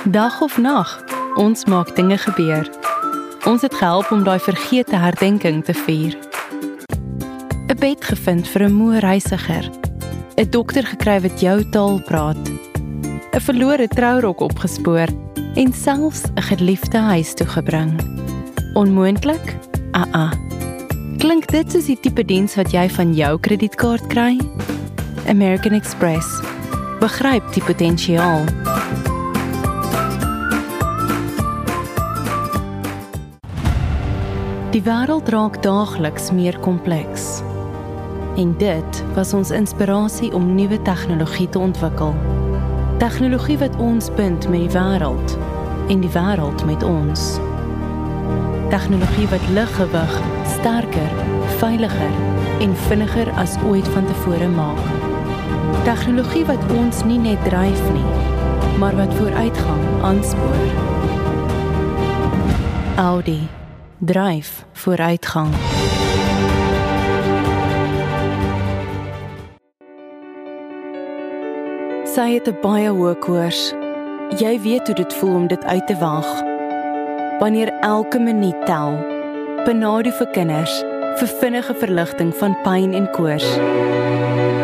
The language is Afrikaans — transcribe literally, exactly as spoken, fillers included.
Dag of nag, ons maak dinge gebeur. Ons het gehelp om daai vergete herdenking te vier. 'n Bed gevind vir 'n moe reisiger. 'n Dokter gekry wat jou taal praat. 'n Verlore trourok opgespoor en selfs 'n geliefde huis toe gebring. Onmoontlik? Ah-ah. Klink dit soos die tipe diens wat jy van jou kredietkaart kry? American Express. Begryp die potensiaal. Die wêreld raak daagliks meer kompleks. En dit was ons inspirasie om nuwe tegnologie te ontwikkel. Tegnologie wat ons bind met die wêreld en die wêreld met ons. Tegnologie wat liggewig, sterker, veiliger en vinniger as ooit vantevore maak. Tegnologie wat ons nie net dryf nie, maar wat vooruitgang aanspoor. Audi, dryf vooruitgang. Sy het 'n baie hoë koors. Jy weet hoe dit voel om dit uit te waag. Wanneer elke minuut tel, benadeel vir kinders, vir vinnige verligting van pyn en koors.